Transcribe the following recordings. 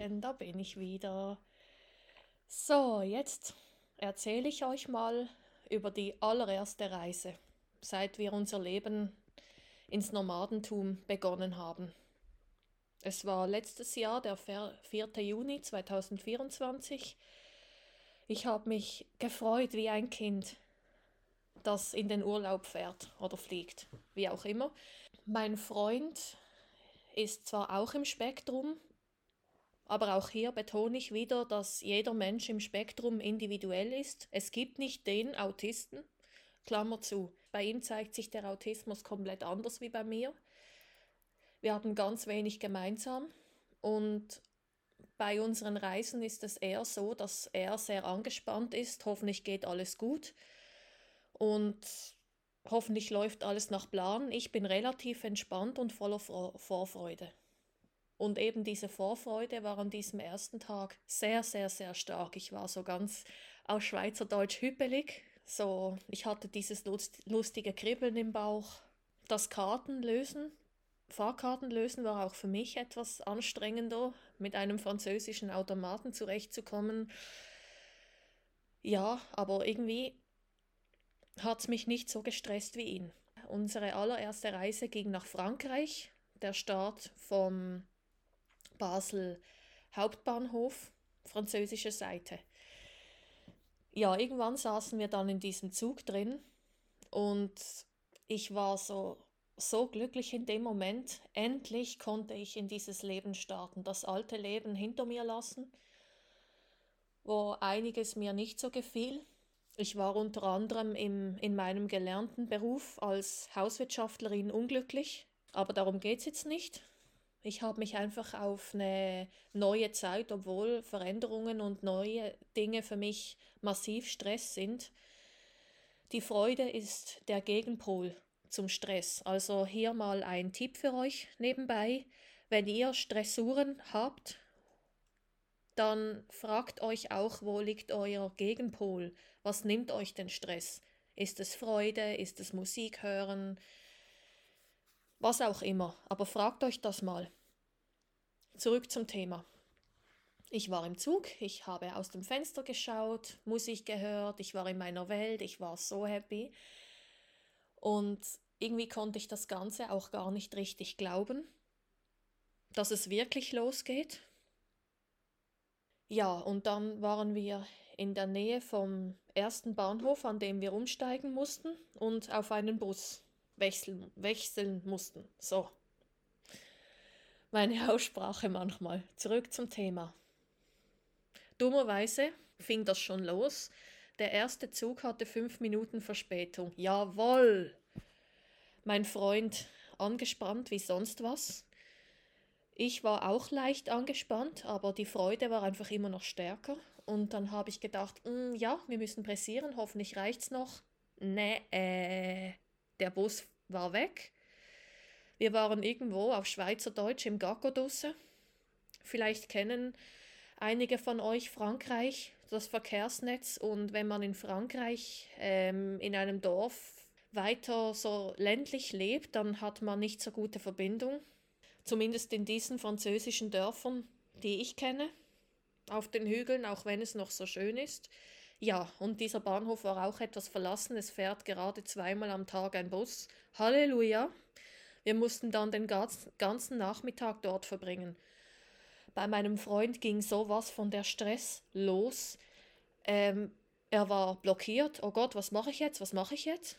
Hallöchen, da bin ich wieder. So, jetzt erzähle ich euch mal über die allererste Reise, seit wir unser Leben ins Nomadentum begonnen haben. Es war letztes Jahr, der 4. Juni 2024. Ich habe mich gefreut wie ein Kind, das in den Urlaub fährt oder fliegt, wie auch immer. Mein Freund ist zwar auch im Spektrum, aber auch hier betone ich wieder, dass jeder Mensch im Spektrum individuell ist. Es gibt nicht den Autisten, Klammer zu. Bei ihm zeigt sich der Autismus komplett anders wie bei mir. Wir haben ganz wenig gemeinsam und bei unseren Reisen ist es eher so, dass er sehr angespannt ist. Hoffentlich geht alles gut und hoffentlich läuft alles nach Plan. Ich bin relativ entspannt und voller Vorfreude. Und eben diese Vorfreude war an diesem ersten Tag sehr, sehr, sehr stark. Ich war so ganz auf Schweizerdeutsch hüppelig. So, ich hatte dieses lustige Kribbeln im Bauch. Das Kartenlösen, Fahrkartenlösen war auch für mich etwas anstrengender, mit einem französischen Automaten zurechtzukommen. Ja, aber irgendwie hat es mich nicht so gestresst wie ihn. Unsere allererste Reise ging nach Frankreich. Der Start vom Basel Hauptbahnhof, französische Seite. Ja, irgendwann saßen wir dann in diesem Zug drin und ich war so glücklich in dem Moment. Endlich konnte ich in dieses Leben starten, das alte Leben hinter mir lassen, wo einiges mir nicht so gefiel. Ich war unter anderem in meinem gelernten Beruf als Hauswirtschaftlerin unglücklich, aber darum geht es jetzt nicht. Ich habe mich einfach auf eine neue Zeit, obwohl Veränderungen und neue Dinge für mich massiv Stress sind. Die Freude ist der Gegenpol zum Stress. Also hier mal ein Tipp für euch nebenbei. Wenn ihr Stressuren habt, dann fragt euch auch, wo liegt euer Gegenpol? Was nimmt euch den Stress? Ist es Freude? Ist es Musik hören? Was auch immer. Aber fragt euch das mal. Zurück zum Thema. Ich war im Zug, ich habe aus dem Fenster geschaut, Musik gehört, ich war in meiner Welt, ich war so happy. Und irgendwie konnte ich das Ganze auch gar nicht richtig glauben, dass es wirklich losgeht. Ja, und dann waren wir in der Nähe vom ersten Bahnhof, an dem wir umsteigen mussten und auf einen Bus wechseln mussten. So, meine Aussprache manchmal. Zurück zum Thema. Dummerweise fing das schon los. Der erste Zug hatte 5 Minuten Verspätung. Jawohl! Mein Freund angespannt wie sonst was. Ich war auch leicht angespannt, aber die Freude war einfach immer noch stärker. Und dann habe ich gedacht, ja, wir müssen pressieren, hoffentlich reicht's noch. Nee, der Bus war weg. Wir waren irgendwo auf Schweizerdeutsch im Gackodusse. Vielleicht kennen einige von euch Frankreich, das Verkehrsnetz, und wenn man in Frankreich in einem Dorf weiter so ländlich lebt, dann hat man nicht so gute Verbindung. Zumindest in diesen französischen Dörfern, die ich kenne, auf den Hügeln, auch wenn es noch so schön ist. Ja, und dieser Bahnhof war auch etwas verlassen. Es fährt gerade 2-mal am Tag ein Bus. Halleluja! Wir mussten dann den ganzen Nachmittag dort verbringen. Bei meinem Freund ging sowas von der Stress los. Er war blockiert. Oh Gott, was mache ich jetzt? Was mache ich jetzt?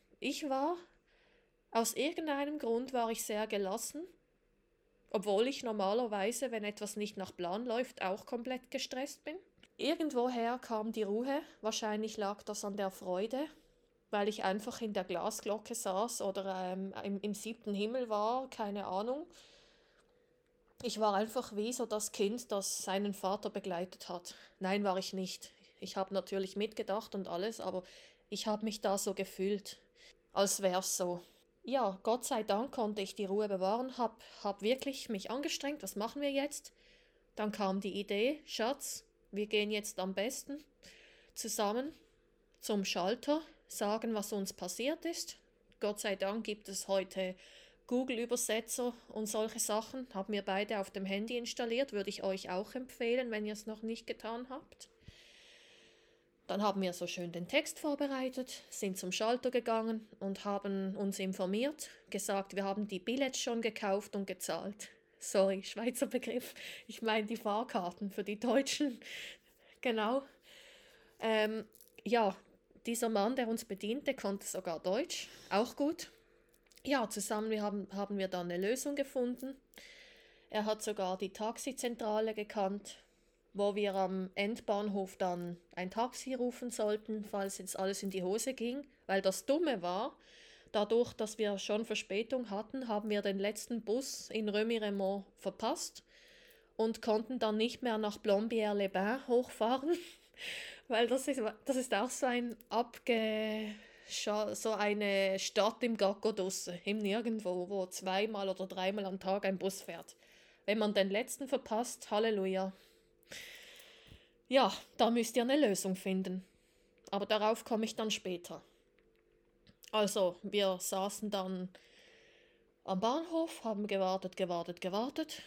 Aus irgendeinem Grund war ich sehr gelassen, obwohl ich normalerweise, wenn etwas nicht nach Plan läuft, auch komplett gestresst bin. Irgendwoher kam die Ruhe. Wahrscheinlich lag das an der Freude, weil ich einfach in der Glasglocke saß oder im 7. Himmel war, keine Ahnung. Ich war einfach wie so das Kind, das seinen Vater begleitet hat. Nein, war ich nicht. Ich habe natürlich mitgedacht und alles, aber ich habe mich da so gefühlt, als wär's so. Ja, Gott sei Dank konnte ich die Ruhe bewahren, hab wirklich mich angestrengt, was machen wir jetzt? Dann kam die Idee, Schatz, wir gehen jetzt am besten zusammen zum Schalter, sagen, was uns passiert ist. Gott sei Dank gibt es heute Google-Übersetzer und solche Sachen. Haben wir beide auf dem Handy installiert, würde ich euch auch empfehlen, wenn ihr es noch nicht getan habt. Dann haben wir so schön den Text vorbereitet, sind zum Schalter gegangen und haben uns informiert, gesagt, wir haben die Billets schon gekauft und gezahlt. Sorry, Schweizer Begriff. Ich meine die Fahrkarten für die Deutschen. Genau. Ja, dieser Mann, der uns bediente, konnte sogar Deutsch. Auch gut. Ja, zusammen haben wir dann eine Lösung gefunden. Er hat sogar die Taxizentrale gekannt, wo wir am Endbahnhof dann ein Taxi rufen sollten, falls jetzt alles in die Hose ging. Weil das Dumme war, dadurch, dass wir schon Verspätung hatten, haben wir den letzten Bus in Remiremont verpasst und konnten dann nicht mehr nach Plombières-les-Bains hochfahren, weil das ist auch so so eine Stadt im Gackodusse, im Nirgendwo, wo 2-mal oder 3-mal am Tag ein Bus fährt. Wenn man den letzten verpasst, Halleluja. Ja, da müsst ihr eine Lösung finden. Aber darauf komme ich dann später. Also, wir saßen dann am Bahnhof, haben gewartet.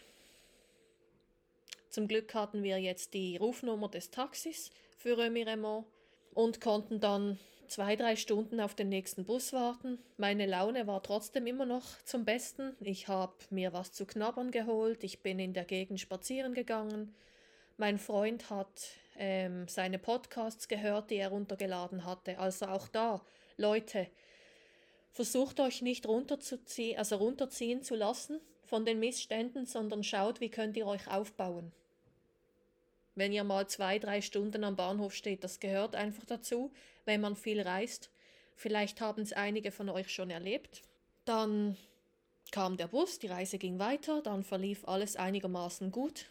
Zum Glück hatten wir jetzt die Rufnummer des Taxis für Remiremont und konnten dann 2-3 Stunden auf den nächsten Bus warten. Meine Laune war trotzdem immer noch zum Besten. Ich habe mir was zu knabbern geholt, ich bin in der Gegend spazieren gegangen. Mein Freund hat seine Podcasts gehört, die er runtergeladen hatte. Also auch da, Leute, versucht euch nicht runterziehen zu lassen von den Missständen, sondern schaut, wie könnt ihr euch aufbauen. Wenn ihr mal 2-3 Stunden am Bahnhof steht, das gehört einfach dazu, wenn man viel reist. Vielleicht haben es einige von euch schon erlebt. Dann kam der Bus, die Reise ging weiter, dann verlief alles einigermaßen gut.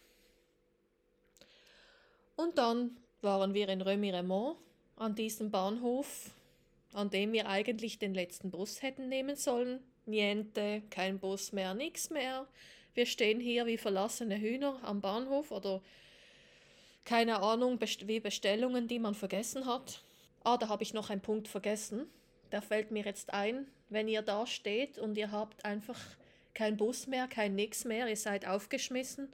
Und dann waren wir in Remiremont an diesem Bahnhof, an dem wir eigentlich den letzten Bus hätten nehmen sollen. Niente, kein Bus mehr, nichts mehr. Wir stehen hier wie verlassene Hühner am Bahnhof oder keine Ahnung, wie Bestellungen, die man vergessen hat. Da habe ich noch einen Punkt vergessen. Der fällt mir jetzt ein. Wenn ihr da steht und ihr habt einfach keinen Bus mehr, kein Nix mehr, ihr seid aufgeschmissen.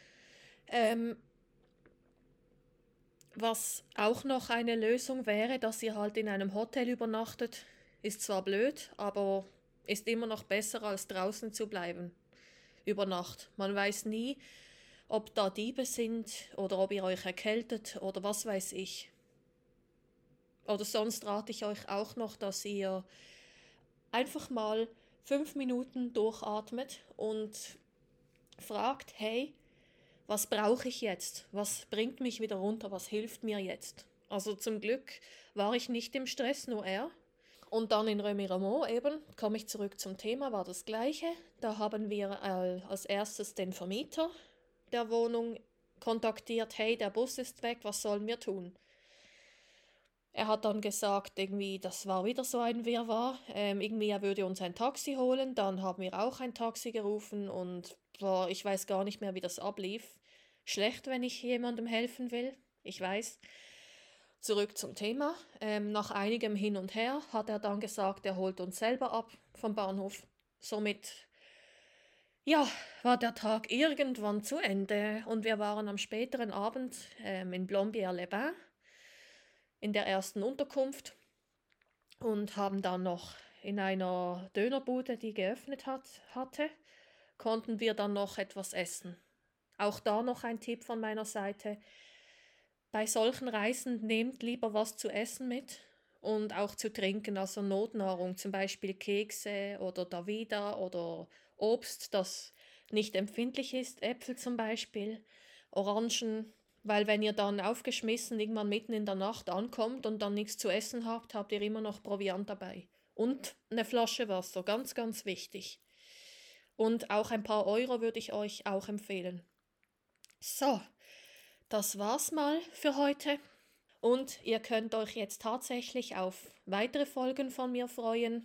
Was auch noch eine Lösung wäre, dass ihr halt in einem Hotel übernachtet. Ist zwar blöd, aber ist immer noch besser, als draußen zu bleiben. Über Nacht. Man weiß nie, ob da Diebe sind oder ob ihr euch erkältet oder was weiß ich. Oder sonst rate ich euch auch noch, dass ihr einfach mal 5 Minuten durchatmet und fragt, hey, was brauche ich jetzt? Was bringt mich wieder runter? Was hilft mir jetzt? Also zum Glück war ich nicht im Stress, nur er. Und dann in Remiremont eben, komme ich zurück zum Thema, war das Gleiche. Da haben wir als erstes den Vermieter der Wohnung kontaktiert, hey, der Bus ist weg, was sollen wir tun? Er hat dann gesagt, irgendwie, das war wieder so ein Wirrwarr, irgendwie er würde uns ein Taxi holen, dann haben wir auch ein Taxi gerufen und ich weiß gar nicht mehr, wie das ablief. Schlecht, wenn ich jemandem helfen will, ich weiß. Zurück zum Thema. Nach einigem Hin und Her hat er dann gesagt, er holt uns selber ab vom Bahnhof. Somit ja, war der Tag irgendwann zu Ende und wir waren am späteren Abend in Plombières-les-Bains in der ersten Unterkunft und haben dann noch in einer Dönerbude, die geöffnet hatte, konnten wir dann noch etwas essen. Auch da noch ein Tipp von meiner Seite. Bei solchen Reisen nehmt lieber was zu essen mit und auch zu trinken, also Notnahrung, zum Beispiel Kekse oder Davida oder Obst, das nicht empfindlich ist, Äpfel zum Beispiel, Orangen, weil wenn ihr dann aufgeschmissen irgendwann mitten in der Nacht ankommt und dann nichts zu essen habt, habt ihr immer noch Proviant dabei. Und eine Flasche Wasser, ganz, ganz wichtig. Und auch ein paar Euro würde ich euch auch empfehlen. So, das war's mal für heute. Und ihr könnt euch jetzt tatsächlich auf weitere Folgen von mir freuen.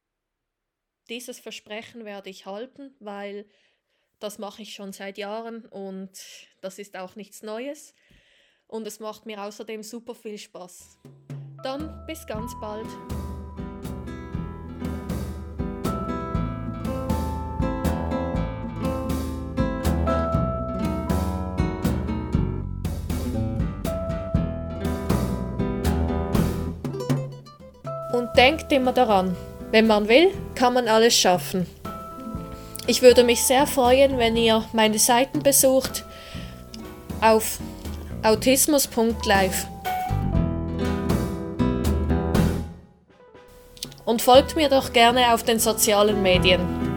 Dieses Versprechen werde ich halten, weil das mache ich schon seit Jahren und das ist auch nichts Neues. Und es macht mir außerdem super viel Spaß. Dann bis ganz bald. Und denkt immer daran, wenn man will, kann man alles schaffen. Ich würde mich sehr freuen, wenn ihr meine Seiten besucht auf autismus.live. Und folgt mir doch gerne auf den sozialen Medien.